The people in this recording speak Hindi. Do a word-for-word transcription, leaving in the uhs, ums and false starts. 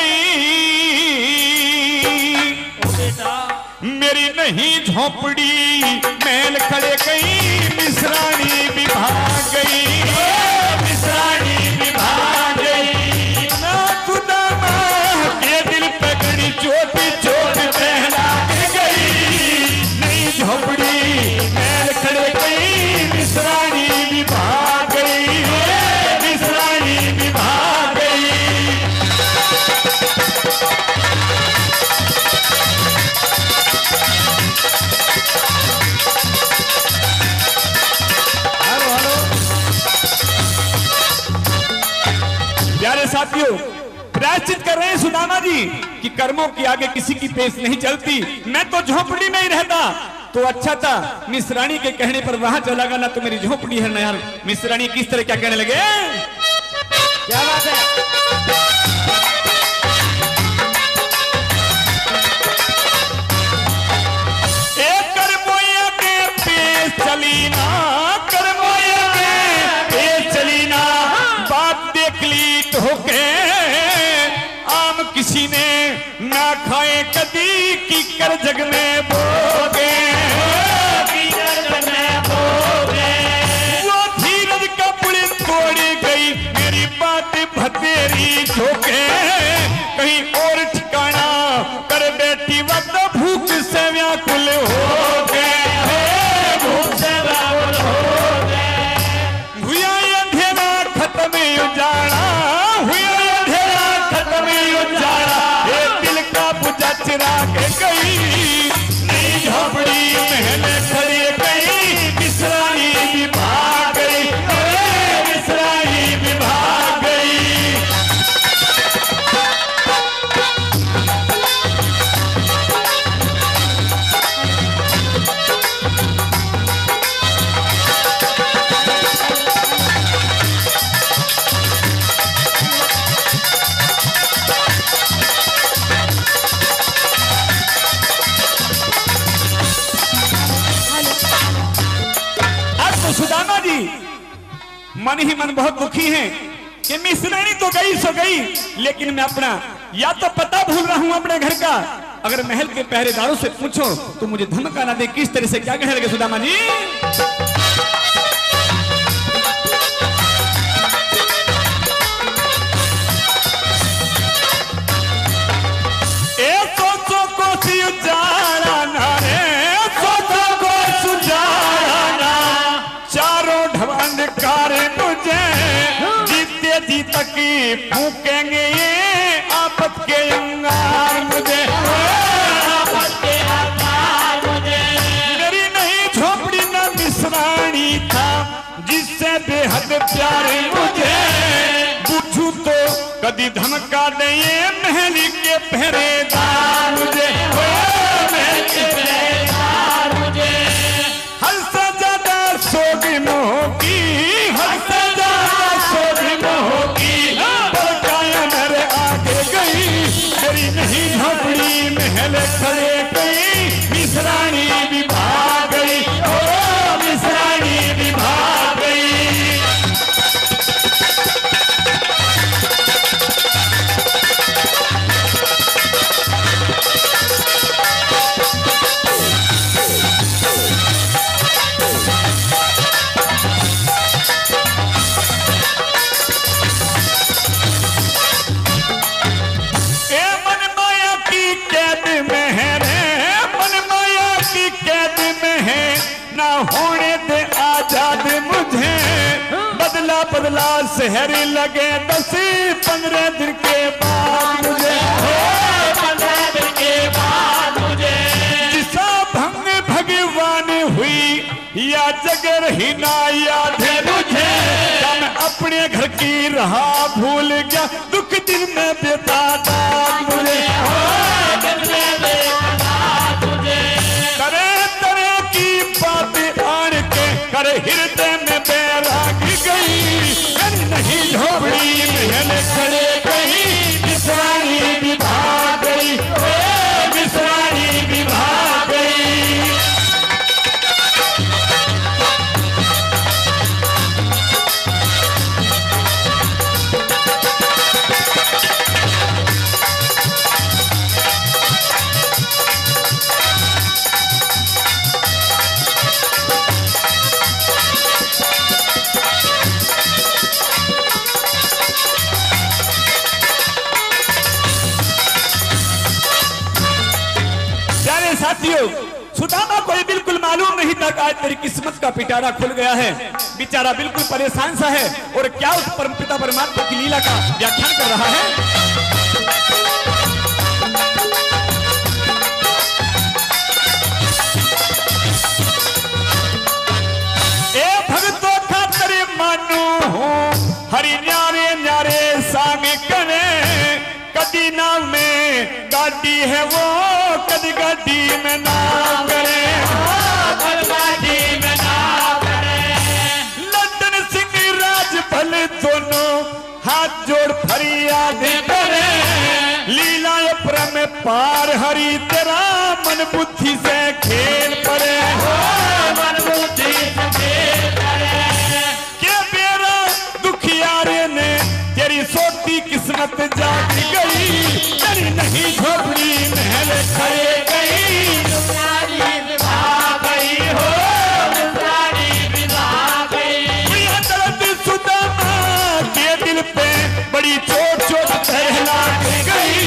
गई, मेरी नहीं झोपड़ी महल खड़े गई, मिसरानी भी भाग गई, मिसरानी भी भाग गई। ना खुदा के दिल पे गड़ी चोट चोट पहला के गई, नहीं झोपड़ी महल खड़े गई, मिसरानी भी भाग गई, मिसरानी भी भाग गई। प्यारे साथियों, प्रायश्चित कर रहे हैं सुदामा जी कि कर्मों के आगे किसी की पेश नहीं चलती। मैं तो झोपड़ी में ही रहता तो अच्छा था, मिसरानी के कहने पर वहां चला गया, ना तो मेरी झोपड़ी है ना यार। मिसरानी किस तरह क्या कहने लगे, क्या बात है। एक कर्मोया के पेश चली ना, कर्मोया के पेश चली ना, बात देख ली तो के आम किसी ने ना खाए कदी की कर जग में बोगे, की कर जग में बोगे। वो धीरज का पुल तोड़ गई, मेरी बात भतेरी झोंके, कहीं और ठिकाना कर बैठी वक्त भूख से व्याकुल हो गए, भूख से व्याकुल हो गए। हुआ अंधेरा खत्म उजाड़ा, हुआ अंधेरा खत्म उजाड़ा, ये दिल का बुझा चिराग गई, नई झोपड़ी महल खड़ी गई, मिसरानी भी भाग गई, मिसरानी भी भाग गई। सुदामा जी मन ही मन बहुत दुखी हैं कि मिसरानी तो गई सो गई, लेकिन मैं अपना या तो पता भूल रहा हूं अपने घर का। अगर महल के पहरेदारों से पूछो तो मुझे धमका ना दे, किस तरह से क्या कहने लगे सुदामा जी। ए सोचो को सी उजाड़ा ना रे, सोचो को सुजाड़ा ना, चारों ढवांड कार मुझे जीते जी तक फूकेंगे ये आपत के अंगार मुझे, आपत के अंगार मुझे। मेरी नहीं झोपड़ी ना मिसरानी था जिससे बेहद प्यारे मुझे, बुझू तो कदी धमका दे ये महल के पहरेदार मुझे, महल के पहरेदार मुझे। हर से ज्यादा सोगी मोगी, हर से ज्यादा सोगी मोगी, बड़काया मेरे आगे गई, मेरी नहीं झोपड़ी महल खड़े गई, मिसरानी भी भाग गई, ओ मिसरानी भी भाग गई। ना होने दे आजाद मुझे, बदला बदला शहर लगे दस पंद्रह दिन के बाद मुझे, पंद्रह दिन के बाद मुझे। जिसा भंग भगवान हुई या जगर ही ना याद है मुझे, क्या मैं अपने घर की रहा भूल गया, दुख दिल में बेतादा मुझे, करे तरह की बात आन के करे हृदय में बैराग गई, नहीं झोपड़ी महल खड़े गई, मिसरानी भी भाग गई, मिसरानी भी भाग गई। साथियों, सुदामा को ये बिल्कुल मालूम नहीं था कि आज तेरी किस्मत का पिटारा खुल गया है। बेचारा बिल्कुल परेशान सा है और क्या उस परमपिता परमात्मा की लीला का व्याख्यान कर रहा है। ए भगतो खातर मानू हरि न्यारे न्यारे सांग करे, कदी ना में गाड़ी है वो कदी गाड़ी में ना करे, गाड़ी में ना करे। लंदन सिंह राज भल दोनों हाथ जोड़ फरियाद करे, लीला परम पार हरि तेरा मन बुद्धि से खेल पड़े, मन बुद्धि से खेल पड़े। के मेरा दुखियारे ने तेरी सोती किस्मत जाग गई, तेरी नहीं झोपड़ी महल खड़े गई, दुलारी विवाह गई हो, दुलारी विवाह गई। प्रिय दर्द सुदामा के दिल पे बड़ी चोट चोट पहला गई,